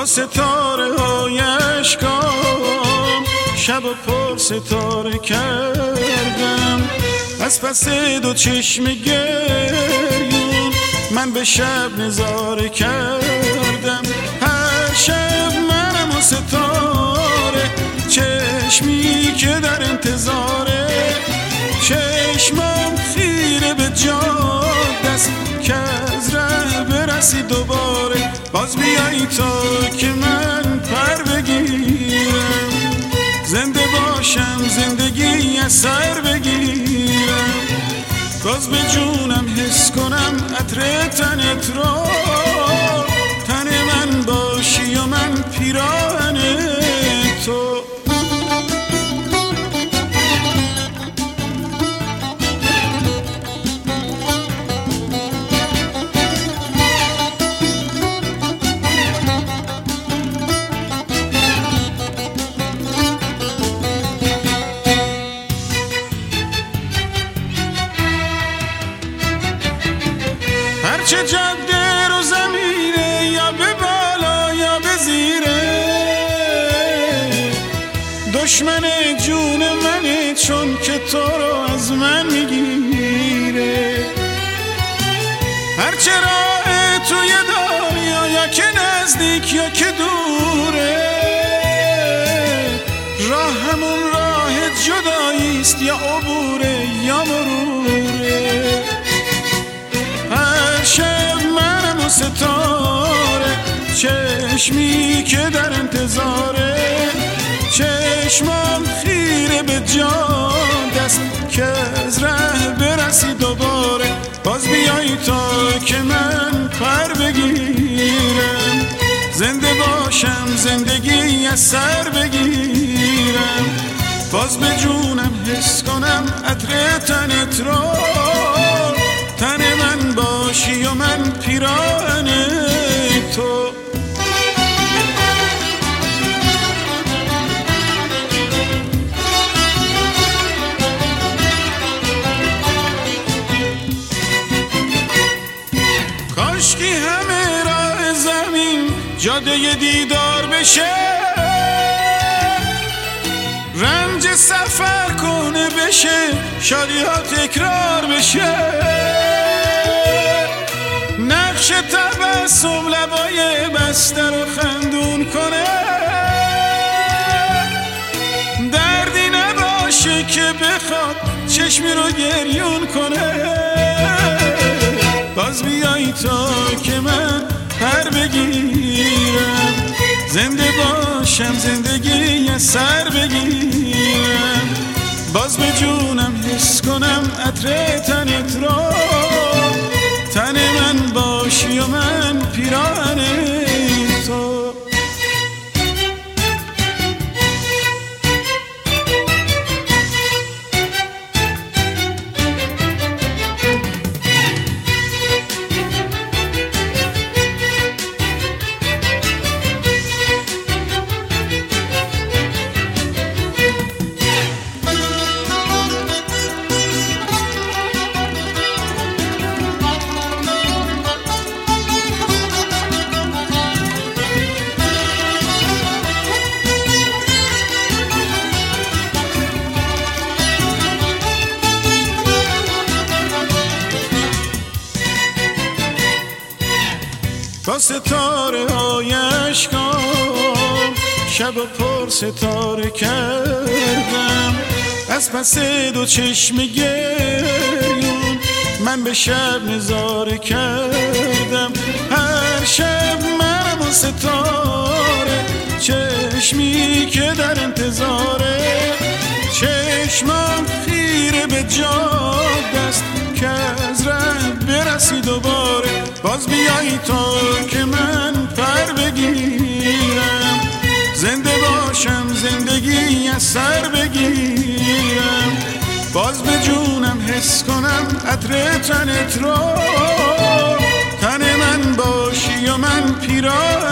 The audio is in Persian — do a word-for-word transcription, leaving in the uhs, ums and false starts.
ستاره های اشکام شب و پر ستاره کردم، از پس دو چشم گریون من به شب نظاره کردم. هر شب منم و ستاره، چشمی که در انتظاره، چشمم خیره به جاده است که از ره برسی دوباره. باز بیایی تا که من پر بگیرم، زنده باشم زندگی از سر بگیرم. باز به جونم حس کنم عطر تنت را، تن من باشی و من پیراهن تو. چه جاده رو زمینه، یا به بالا یا به زیره، دشمن جون منه چون که تو رو از من میگیره. هرچه راه توی دنیا، یا که نزدیک یا که دوره، راه همون راه جداییست، یا عبوره یا مروره. شب منم و ستاره، چشمی که در انتظاره، چشمم خیره به جاده است که از ره برسی دوباره. باز بیایی تا که من پر بگیرم، زنده باشم زندگی از سر بگیرم. باز به جونم حس کنم عطر تنت را، تن من باشی و من پیراهن تو. کاشکی همه راه زمین جاده دیدار بشه، رنج سفر کنه بشه، شادی ها تکرار بشه، نقش تبسم لبای بسته رو خندون کنه، دردی نباشه که بخواد چشمی رو گریون کنه. باز بیایی تا که من پر بگیرم، زنده باشم زندگی از سر بگیرم. باز به جونم حس کنم عطر تنت را، تن من باشی و من پیراهن تو. با ستاره های اشکام شب و پر ستاره کردم، از پس دو چشم گریون من به شب نظاره کردم. هر شب منم و ستاره، چشمی که در انتظاره، چشمم خیره به جاده است که از ره برسی دوباره. باز بیایی تا که من پر بگیرم، زنده باشم زندگی از سر بگیرم. باز به جونم حس کنم عطر تنت را، تن من باشی و من پیراهن